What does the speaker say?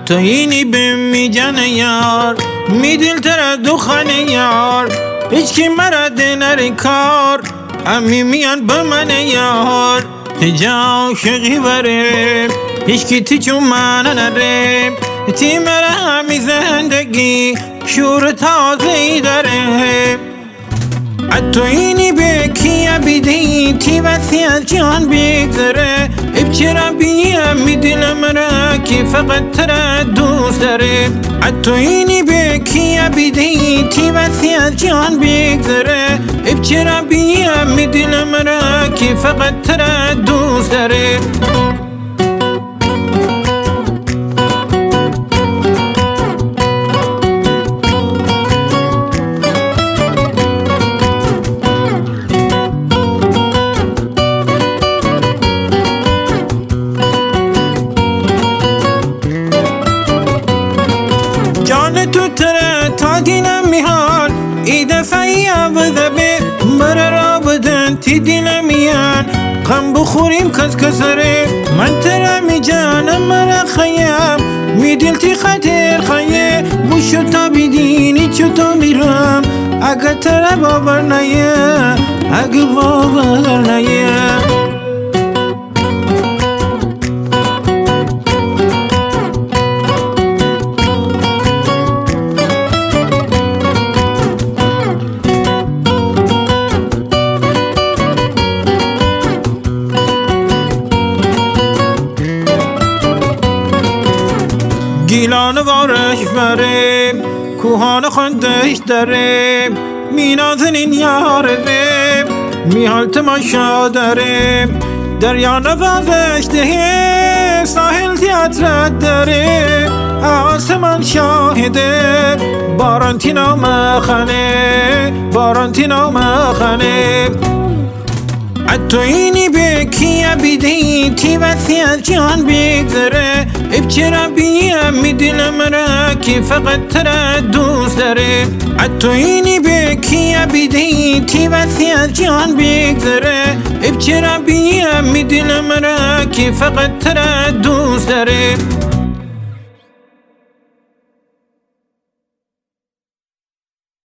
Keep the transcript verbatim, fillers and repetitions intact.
حتی اینی به میگن یار می دل تر دخان یار هیچ کی مرد نر کار امی میان به من یار تجا عاشقی بریم هیچ کی تی چون من نره تی مرا همی زندگی شور تازه ای داره حتی اینی به کیا بیدی تی وسی از جان بگذره اب چرا بیم می دلم را که فقط تر دوست داره حتی اینی به کیا بیدی تی وسی از جان بگذره اب چرا بیم می دلم را که فقط تر دوست داره جان تو تره تا دینم میهان ای دفعی عوضبه برا را بدن تی دینم میان غم بخوریم کس کسره من تره می جانم مرا خیم می دل تی خطر خیه بوشو تا بیدینی چو تو میرم اگه تره باور نیه اگه باور نیه گیلان وارش بریم کوهان خندش داریم می نازنین یاریم می حال تماشا داریم دریا نوازش دهیم ساحل تیاتر داریم آسمان شاهده باران تینو مخنه باران تینو مخنه حتی اینی به کیا بیدی تی وسی از جان بگذره اب چرا بیم می دلم را که فقط تر دوست داره حتی اینی به کیا بیدی تی وسی از جان بگذره اب چرا بیم می دلم را که فقط تر دوست داره